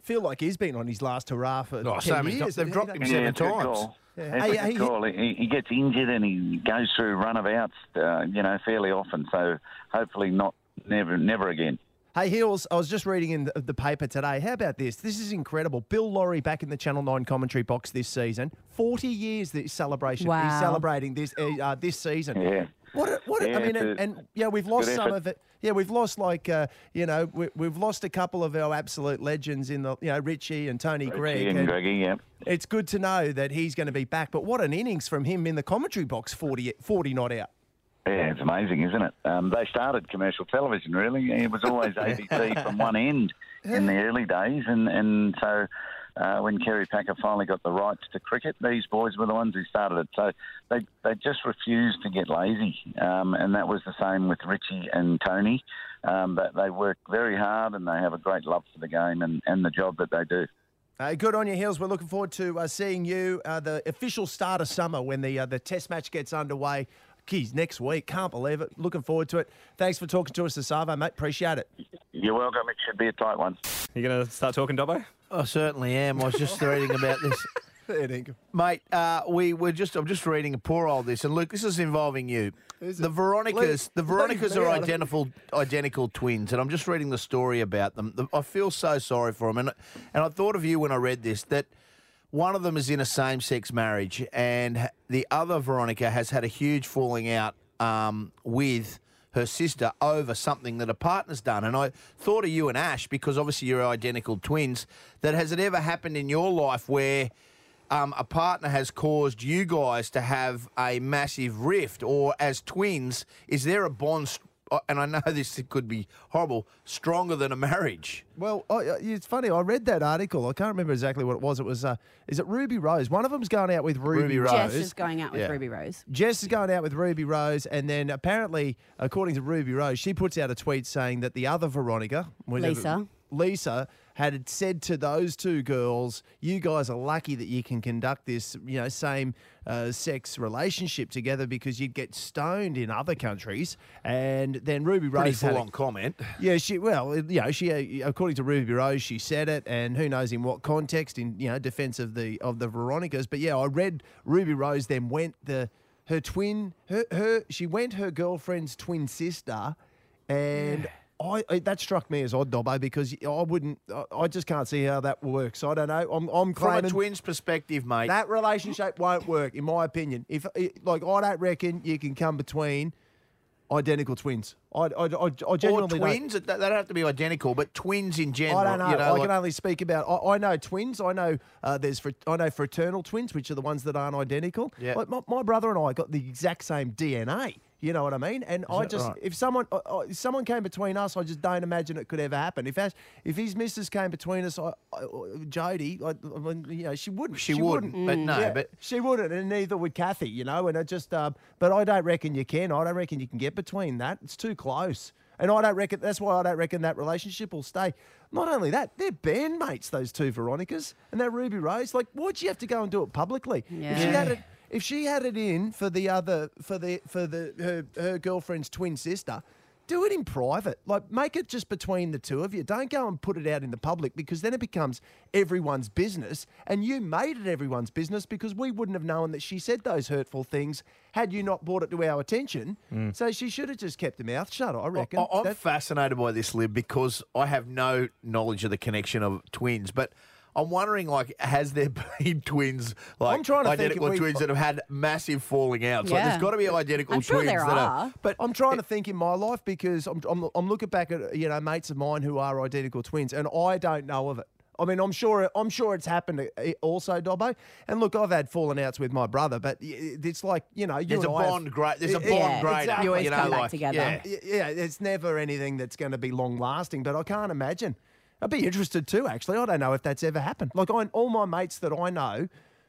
feel like he's been on his last hurrah for Oh, ten so many years. times. They've dropped him Yeah, seven it's a good times. call. Yeah. It's Hey, a hey, good call. He, he gets injured and he goes through runabouts, uh, you know, fairly often. So hopefully not, never, never again. Hey, Hills, I was just reading in the, the paper today. How about this? This is incredible. Bill Laurie back in the Channel nine commentary box this season. forty years this celebration. Wow. He's celebrating this uh, uh, this season. Yeah. What? A, what? A, Yeah, I mean, it's and, a and yeah, we've lost good some effort. of it. Yeah, we've lost like uh, you know we, we've lost a couple of our absolute legends in the you know Richie and Tony Gregg. And and Greggy, yeah. It's good to know that he's going to be back. But what an innings from him in the commentary box, forty, forty not out. Yeah, it's amazing, isn't it? Um, they started commercial television, really. It was always A B C from one end in the early days. And, and so uh, when Kerry Packer finally got the rights to cricket, these boys were the ones who started it. So they, they just refused to get lazy. Um, and that was the same with Richie and Tony. Um, but they work very hard and they have a great love for the game and, and the job that they do. Uh, good on you, Hills. We're looking forward to uh, seeing you uh, the official start of summer when the uh, the Test match gets underway. Geez, next week. Can't believe it. Looking forward to it. Thanks for talking to us this Savo, mate. Appreciate it. You're welcome. It should be a tight one. You going to start talking, Dobbo? I certainly am. I was just reading about this. Fair dinkum. Mate, uh, we were just I'm just reading a poor old this, and Luke, this is involving you. Is The it? Veronicas, Leave- the Veronicas leave me are out of it. identical identical twins, and I'm just reading the story about them. The- I feel so sorry for them, and and I thought of you when I read this that one of them is in a same-sex marriage, and the other Veronica has had a huge falling out um, with her sister over something that a partner's done. And I thought of you and Ash, because obviously you're identical twins, that has it ever happened in your life where um, a partner has caused you guys to have a massive rift, or as twins, is there a bond, st- and I know this could be horrible, stronger than a marriage? Well, I, uh, it's funny. I read that article. I can't remember exactly what it was. It was, uh, is it Ruby Rose? One of them's going out with Ruby, Ruby Rose. Rose. Jess is going out with Yeah. Ruby Rose. Jess is going out with Ruby Rose, and then apparently, according to Ruby Rose, she puts out a tweet saying that the other Veronica, whatever- Lisa. Lisa, had said to those two girls, "You guys are lucky that you can conduct this, you know, same uh, sex relationship together because you'd get stoned in other countries." And then Ruby Pretty Rose had a- full-on comment. yeah, she well, you know, she uh, according to Ruby Rose, she said it, and who knows in what context, in you know, defence of the of the Veronicas. But yeah, I read Ruby Rose then went the her twin her her she went her girlfriend's twin sister, and. I, I that struck me as odd, Dobbo, because I wouldn't. I, I just can't see how that works. I don't know. I'm, I'm From claiming a twin's perspective, mate. that relationship won't work, in my opinion. If like, I don't reckon you can come between identical twins. I, I, I, I or genuinely don't. twins, they they don't have to be identical, but twins in general. I don't know. You know I like- can only speak about. I, I know twins. I know uh, there's. Fr- I know fraternal twins, which are the ones that aren't identical. Yeah. Like my, my brother and I got the exact same D N A. You know what I mean? And I that just, right? if someone, uh, uh, if someone came between us, I just don't imagine it could ever happen. If Ash, if his missus came between us, I, I, Jodie, I, I mean, you know, she wouldn't. She wouldn't, but no, Yeah, but- she wouldn't, and neither would Kathy. You know, and it just. Uh, but I don't reckon you can. I don't reckon you can get between that. It's too close. And I don't reckon, that's why I don't reckon that relationship will stay. Not only that, they're bandmates, those two Veronicas, and that Ruby Rose. Like, why'd she have to go and do it publicly? If she Yeah. had it, if she had it in for the other, for the, for the, her, her girlfriend's twin sister, do it in private. Like, make it just between the two of you. Don't go and put it out in the public, because then it becomes everyone's business. And you made it everyone's business because we wouldn't have known that she said those hurtful things had you not brought it to our attention. So she should have just kept her mouth shut, I reckon. I- I'm That- fascinated by this, Lib, because I have no knowledge of the connection of twins, but I'm wondering, like, has there been twins, like I'm trying to think identical if we- twins that have had massive falling outs? Like, Yeah. there's got to be identical I'm sure twins there that are. But I'm trying to think in my life, because I'm, I'm, I'm looking back at, you know, mates of mine who are identical twins, and I don't know of it. I mean, I'm sure I'm sure it's happened uh, also, Dobbo. And look, I've had falling outs with my brother, but y- it's like, you know, you There's a and I have- bond great. There's a Yeah, bond great. exactly. You always you know, come back like, together. Yeah. Y- Yeah, it's never anything that's going to be long lasting, but I can't imagine. I'd be interested too, actually. I don't know if that's ever happened. Like, I, all my mates that I know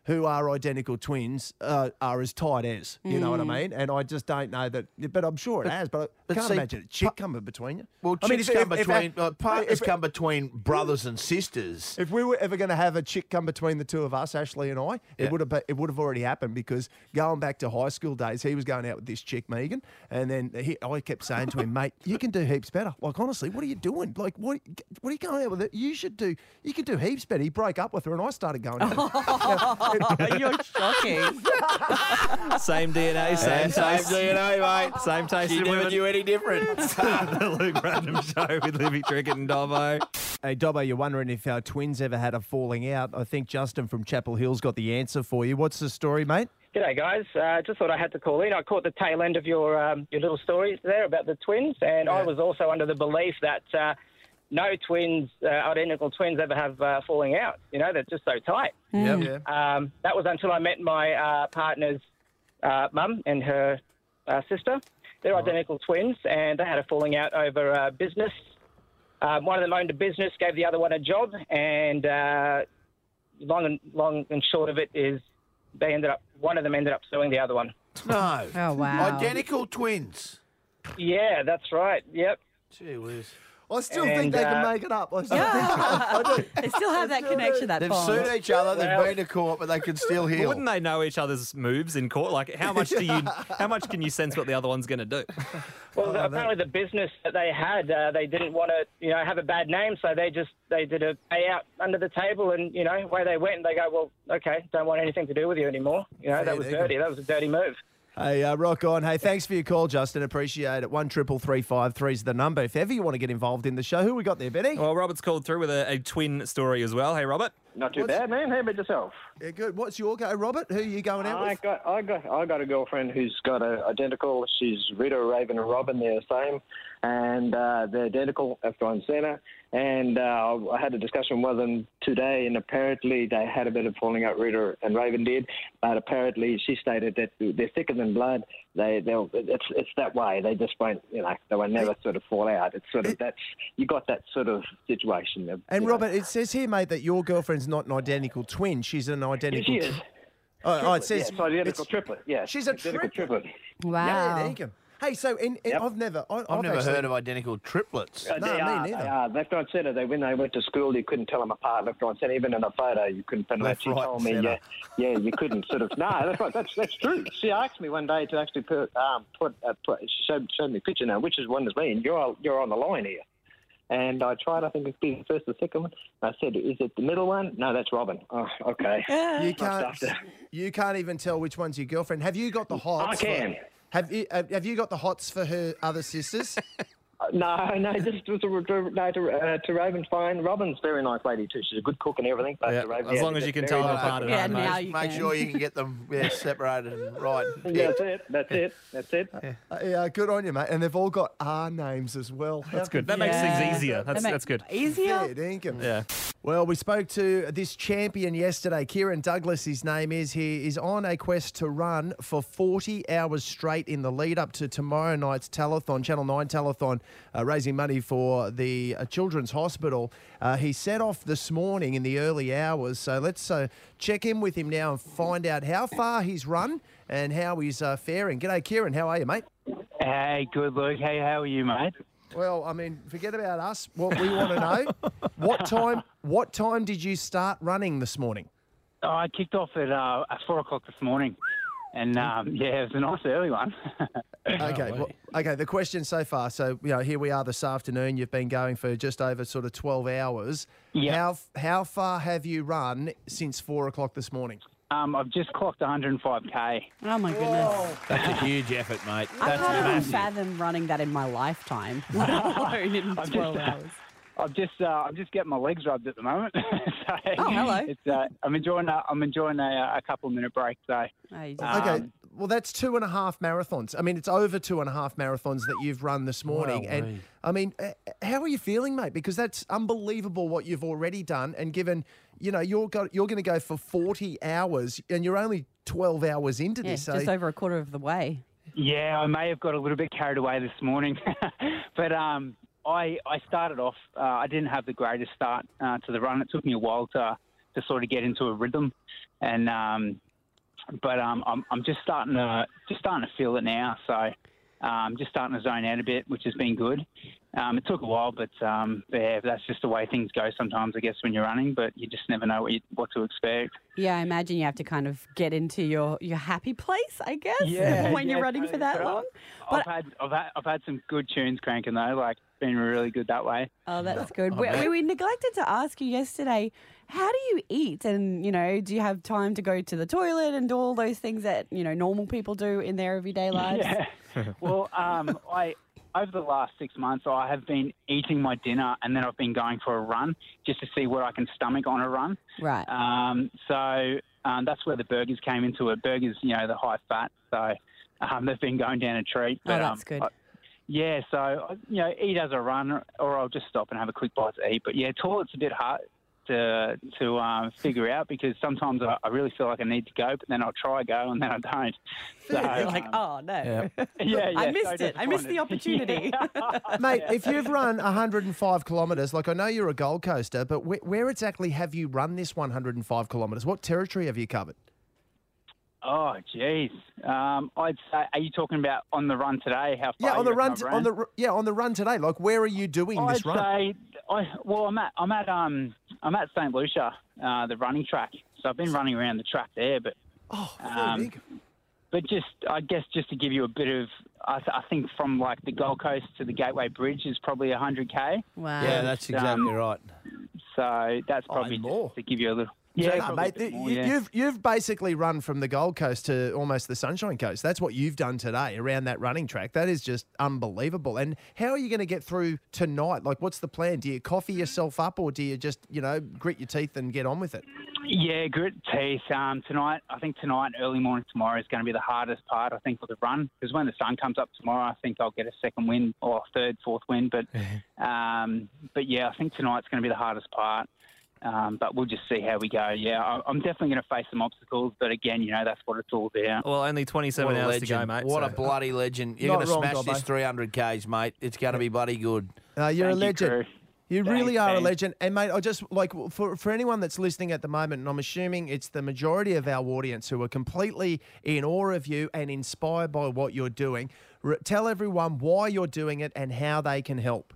who are identical twins uh, are as tight as. You know what I Mm. mean? And I just don't know that. But I'm sure it has. But I but can't see, imagine a chick coming between you. Well, I mean, chicks if- come if- if- between, if- uh, partners if- come between brothers and sisters. If we were ever going to have a chick come between the two of us, Ashley and I, Yeah. it would have been, it would have already happened because going back to high school days, he was going out with this chick Megan, and then he, I kept saying to him, mate, you can do heaps better. Like honestly, what are you doing? Like what? What are you going out with? It? You should do. You can do heaps better. He broke up with her, and I started going. Out. You're shocking. Same D N A, same Yeah, taste. same D N A, mate. Same taste She in never women. knew any different. The Luke Random Show with Libby Cricket and Dobbo. Hey, Dobbo, you're wondering if our twins ever had a falling out. I think Justin from Chapel Hill's got the answer for you. What's the story, mate? G'day, guys. Uh, just thought I had to call in. I caught the tail end of your um, your little stories there about the twins, and I was also under the belief that uh, no twins, uh, identical twins, ever have uh, falling out. You know, they're just so tight. Yep. Yeah. Um, that was until I met my uh, partner's uh, mum and her uh, sister. They're identical twins, and they had a falling out over uh, business. Um, one of them owned a business, gave the other one a job, and uh, long and long and short of it is they ended up. One of them ended up suing the other one. No. Oh, wow. Identical twins. Yeah, that's right. Yep. Gee whiz. I still And, think they can uh, make it up. I still think I do. They still have that connection, that They've bond. sued each other. They've Well- been to court, but they can still Well, heal. wouldn't they know each other's moves in court? Like, how much do you? How much can you sense what the other one's going to do? Well, apparently the business that they had, uh, they didn't want to, you know, have a bad name, so they just they did a payout under the table, and you know, away they went, and they go, well, okay, don't want anything to do with you anymore. You know, Fair that was dinkum. dirty. That was a dirty move. Hey, uh, rock on. Hey, thanks for your call, Justin. Appreciate it. One triple three five three is the number. If ever you want to get involved in the show, who we got there, Benny? Well, Robert's called through with a, a twin story as well. Hey, Robert. Not too What's- bad, man. How about yourself? Yeah, good. What's your go, Robert? Who are you going out I with? got, I got, I got a girlfriend who's got a identical. She's Rita, Raven, and Robin. They're the same, and uh, they're identical, left, right, and centre. And uh, I had a discussion with them today, and apparently they had a bit of falling out. Rita and Raven did, but apparently she stated that they're thicker than blood. They, they'll, it's, it's that way. They just won't, you know, they will never sort of fall out. It's sort of that's you got that sort of situation. Of, And you know. Robert, it says here, mate, that your girlfriend's not an identical twin. She's an identical. she is. Oh, oh, it says yeah, it's identical it's- triplet. Yeah, She's a identical triplet. triplet. Wow. Yeah, there you go. Hey, so in, in, Yep. I've never, I, I've, I've never actually, heard of identical triplets. Uh, No, they me are, neither. They are. Left, right, centre. They, when they went to school, you couldn't tell them apart. Left, right, centre. Even in a photo, you couldn't pin Left, that. She right, told me, centre. yeah, yeah, you couldn't sort of. No, that's right. That's that's true. She asked me one day to actually put, um, put, uh, put she showed, showed me a picture now, which is one is me, and you're you're on the line here. And I tried, I think, to be the first or second one. I said, is it the middle one? No, that's Robin. Oh, okay. You I can't, stuffed her. you can't even tell which one's your girlfriend. Have you got the hots? I can. For, have you have have you got the hots for her other sisters? Uh, No, no, just to, to, to, no, to, uh, to Raven's fine. Robin's a very nice lady too. She's a good cook and everything. But Yeah, to Raven, as yeah, long as just you can very tell them nice. apart at Yeah, home, now mate. you Make can. sure you can get them yeah, separated and right. Yeah, that's it. That's it. That's it. Uh, yeah, good on you, mate. And they've all got R names as well. How That's good. good. That makes Yeah. things easier. That's That make- that's good. Easier? Fair dinkum. Yeah. Well, we spoke to this champion yesterday, Kieran Douglas, his name is. He is on a quest to run for forty hours straight in the lead up to tomorrow night's telethon, Channel nine telethon, uh, raising money for the uh, Children's Hospital. Uh, he set off this morning in the early hours, so let's uh, check in with him now and find out how far he's run and how he's uh, faring. G'day, Kieran. How are you, mate? Hey, good, Luke. Hey, how are you, mate? Well, I mean, forget about us. What we want to know, what time what time did you start running this morning? Oh, I kicked off at, uh, at four o'clock this morning, and um, yeah, it was a nice early one. Okay, well, okay. The question so far. So you know, here we are this afternoon. You've been going for just over sort of twelve hours. Yeah. How how far have you run since four o'clock this morning? Um, I've just clocked one hundred five k. Oh, my goodness. That's a huge effort, mate. I That's can't even massive. fathom running that in my lifetime, let alone in I've twelve just, hours. I've just, uh, I'm just getting my legs rubbed at the moment. so Oh, hello. It's, uh, I'm enjoying, a, I'm enjoying a, a couple of minute break. So, Oh, you um, Okay. Well, that's two and a half marathons. I mean, it's over two and a half marathons that you've run this morning. Wow, and wee. I mean, uh, how are you feeling, mate? Because that's unbelievable what you've already done. And given, you know, you're go, you're going to go for forty hours, and you're only twelve hours into Yeah, this. So just over a quarter of the way. Yeah, I may have got a little bit carried away this morning, but um, I I started off. Uh, I didn't have the greatest start uh, to the run. It took me a while to to sort of get into a rhythm. And um, but um, I'm I'm just starting to just starting to feel it now. So um, just starting to zone out a bit, which has been good. Um, it took a while, but um, yeah, that's just the way things go sometimes, I guess, when you're running. But you just never know what you, what to expect. Yeah, I imagine you have to kind of get into your, your happy place, I guess, Yeah, when you're yeah, running for that but long. I've had I've had I've had some good tunes cranking though. Like it's been really good that way. Oh, that's good. we, we, we neglected to ask you yesterday, how do you eat? And, you know, do you have time to go to the toilet and do all those things that, you know, normal people do in their everyday lives? Yeah. Well, um, I over the last six months, I have been eating my dinner and then I've been going for a run just to see what I can stomach on a run. Right. Um, so um, that's where the burgers came into it. Burgers, you know, the high fat. So um, they've been going down a treat. Oh, that's um, good. I, yeah, so, you know, eat as I run or I'll just stop and have a quick bite to eat. But, yeah, toilet's a bit hard to to um, figure out because sometimes I, I really feel like I need to go, but then I'll try go and then I don't. So, You're like, um, oh, no. Yeah, yeah. I so missed it. I missed the opportunity. Mate, if you've run one hundred five kilometres, like I know you're a Gold Coaster, but wh- where exactly have you run this one hundred five kilometres? What territory have you covered? Oh, geez. Um, I'd say, are you talking about on the run today? How far Yeah, on the you run. reckon T- I've on the ran? r- yeah, on the run today. Like, where are you doing I'd this run? say, I, well, I'm at I'm at um I'm at Saint Lucia, uh, the running track. So I've been running around the track there, but oh, um, big. But just, I guess, just to give you a bit of, I, th- I think from like the Gold Coast to the Gateway Bridge is probably one hundred k. Wow. Yeah, that's exactly right. So that's probably more. just to give you a little. Yeah, Yeah, no, probably mate. a bit th- more, you, yeah. You've you've basically run from the Gold Coast to almost the Sunshine Coast. That's what you've done today around that running track. That is just unbelievable. And how are you going to get through tonight? Like, what's the plan? Do you coffee yourself up, or do you just, you know, grit your teeth and get on with it? Yeah, grit teeth. Um, tonight, I think tonight, early morning tomorrow is going to be the hardest part, I think, for the run. Because when the sun comes up tomorrow, I think I'll get a second win or third, fourth win. But, um, but yeah, I think tonight's going to be the hardest part. Um, but we'll just see how we go. Yeah, I, I'm definitely going to face some obstacles. But again, you know, that's what it's all about. Well, only twenty-seven What a hours legend. to go, mate. What so- a bloody legend. You're Not going to wrong, smash Dobbo. this three hundred Ks, mate. It's going to be bloody good. Uh, you're Thank a you, legend. crew. You Thanks, really are a man. legend. And, mate, I just, like, for, for anyone that's listening at the moment, and I'm assuming it's the majority of our audience who are completely in awe of you and inspired by what you're doing, r- tell everyone why you're doing it and how they can help.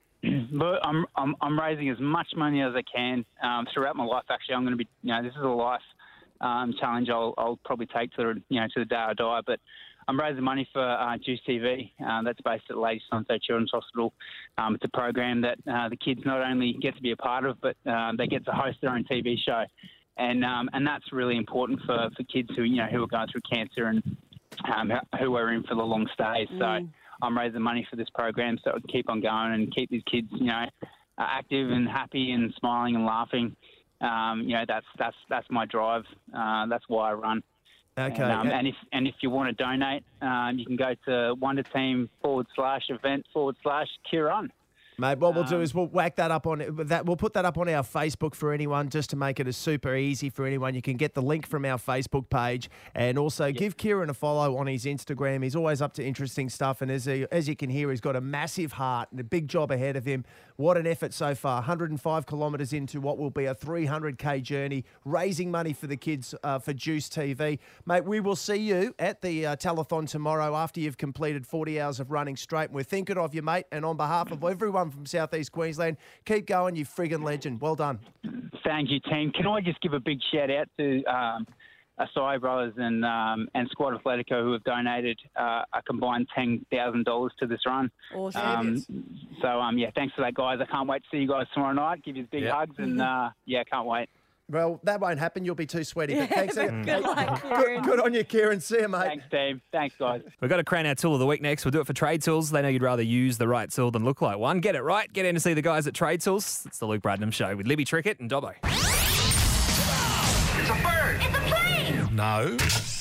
But I'm, I'm I'm raising as much money as I can um, throughout my life. Actually, I'm going to be, you know, this is a life um, challenge. I'll I'll probably take to the, you know, to the day I die. But I'm raising money for uh, Juice T V. Uh, that's based at Lady Sunset Children's Hospital. Um, it's a program that uh, the kids not only get to be a part of, but uh, they get to host their own T V show, and um, and that's really important for, for kids who you know who are going through cancer and um, who are in for the long stays. So. Mm. I'm raising money for this program so it can keep on going and keep these kids, you know, uh, active and happy and smiling and laughing. Um, you know, that's that's that's my drive. Uh, that's why I run. Okay. And, um, yeah. and if and if you want to donate, um, you can go to Wonder Team forward slash event forward slash Kieran. Mate, what we'll do Um, is we'll whack that up on that. We'll put that up on our Facebook for anyone, just to make it as super easy for anyone. You can get the link from our Facebook page, and also give Kieran a follow on his Instagram. He's always up to interesting stuff, and as he, as you can hear, he's got a massive heart and a big job ahead of him. What an effort so far! one hundred five kilometres into what will be a three hundred k journey, raising money for the kids uh, for Juice T V, mate. We will see you at the uh, telethon tomorrow after you've completed forty hours of running straight. We're thinking of you, mate, and on behalf of everyone from Southeast Queensland, keep going, you friggin' legend. Well done. Thank you, team. Can I just give a big shout out to um, Asai Brothers and um, and Squad Athletico, who have donated uh, a combined ten thousand dollars to this run. Awesome. Um, so um, yeah, thanks for that, guys. I can't wait to see you guys tomorrow night. Give you big Yep. hugs and uh, yeah, can't wait. Well, that won't happen. You'll be too sweaty. But Yeah, thanks. but good, good luck, Kieran. good on you, Kieran. See you, mate. Thanks, team. Thanks, guys. We've got to crown our tool of the week next. We'll do it for Trade Tools. They know you'd rather use the right tool than look like one. Get it right. Get in to see the guys at Trade Tools. It's the Luke Bradnam Show with Libby Trickett and Dobbo. It's a bird. It's a plane. No.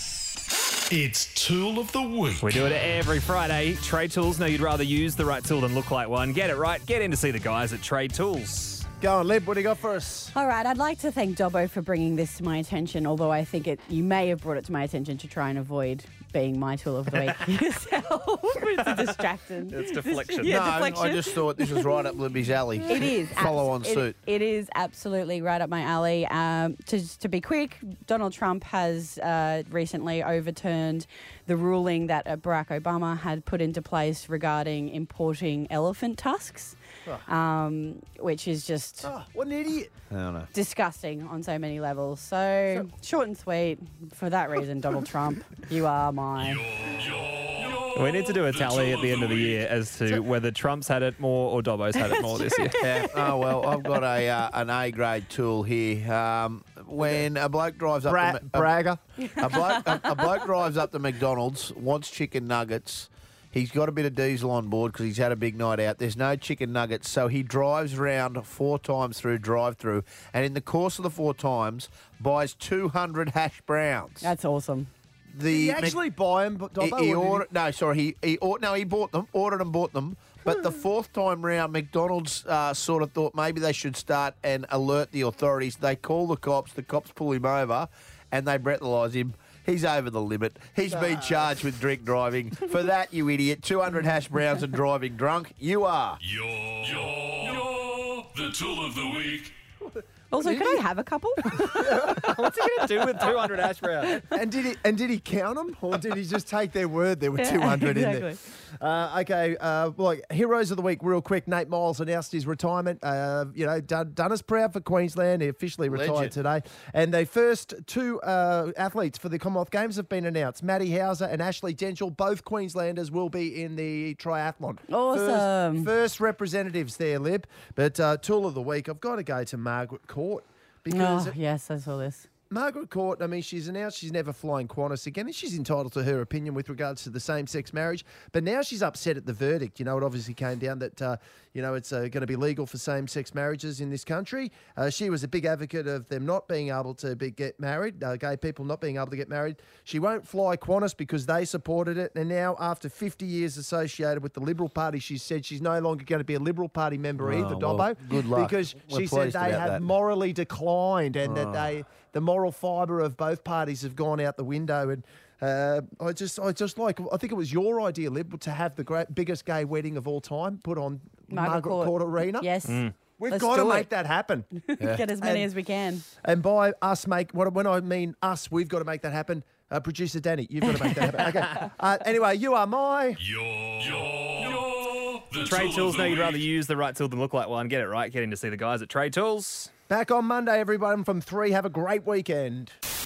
It's Tool of the Week. We do it every Friday. Trade Tools know you'd rather use the right tool than look like one. Get it right. Get in to see the guys at Trade Tools. Go on, Lib. What do you got for us? All right, I'd like to thank Dobbo for bringing this to my attention, although I think it you may have brought it to my attention to try and avoid being my tool of the week yourself. It's a distraction. It's deflection. Yeah, no, deflection. I just thought this was right up Libby's alley. It is. Follow on Abs- it- suit. It is absolutely right up my alley. Um, to, to be quick, Donald Trump has uh, recently overturned the ruling that uh, Barack Obama had put into place regarding importing elephant tusks, um, which is just Oh, what an idiot. I don't know. disgusting on so many levels. So, short and sweet, for that reason, Donald Trump, you are my... We need to do a tally at the end of the year as to whether Trump's had it more or Dobbo's had it more this year. Yeah. Oh well, I've got a uh, an A grade tool here. Um, when a bloke drives up, Bra- to, Ma- bragger. a, a bloke a, a bloke drives up to McDonald's, wants chicken nuggets. He's got a bit of diesel on board because he's had a big night out. There's no chicken nuggets, so he drives round four times through drive-through, and in the course of the four times, buys two hundred hash browns. That's awesome. The Did he Mc- actually buy him, He, Dobbo? he or did he- ordered, no, sorry, he, he or, no, he bought them, ordered and bought them. But the fourth time round, McDonald's uh, sort of thought maybe they should start and alert the authorities. They call the cops, the cops pull him over, and they breathalyse him. He's over the limit. He's been charged with drink driving. For that, you idiot, two hundred hash browns and driving drunk, you are. You're, you're the tool of the week. Also, can I have a couple? What's he going to do with two hundred hash browns? And did he and did he count them, or did he just take their word there with Yeah, two hundred in there? exactly. Uh, okay, uh, like heroes of the week, real quick. Nate Miles announced his retirement. Uh, you know, done, done us proud for Queensland. He officially retired Legend. today. And the first two uh, athletes for the Commonwealth Games have been announced. Maddie Hauser and Ashley Denchel, both Queenslanders, will be in the triathlon. Awesome. First, first representatives there, Lib. But uh, tool of the week, I've got to go to Margaret Court because. Oh, yes, I saw this. Margaret Court, I mean, she's announced she's never flying Qantas again, and she's entitled to her opinion with regards to the same-sex marriage. But now she's upset at the verdict. You know, it obviously came down that, uh, you know, it's uh, going to be legal for same-sex marriages in this country. Uh, she was a big advocate of them not being able to be, get married, uh, gay people not being able to get married. She won't fly Qantas because they supported it. And now, after fifty years associated with the Liberal Party, she said she's no longer going to be a Liberal Party member Oh, either, well, Dobbo. good luck. Because We're she said pleased they about have that. morally declined and Oh. that they... the moral fibre of both parties have gone out the window, and uh, I just, I just like, I think it was your idea, Lib, to have the great, biggest gay wedding of all time put on Margaret Margaret, Court. Court. Arena. Yes. Mm. We've Let's got to do make it. that happen. Get as many And- as we can. And by us make, what when I mean us, we've got to make that happen. Uh, Producer Danny, you've got to make that happen. Okay. Uh, anyway, you are my. You're, you're the Trade tool Tools of know the you'd rather week. use the right tool than look like one. Get it right. Get in to see the guys at Trade Tools. Back on Monday, everyone, from three. Have a great weekend.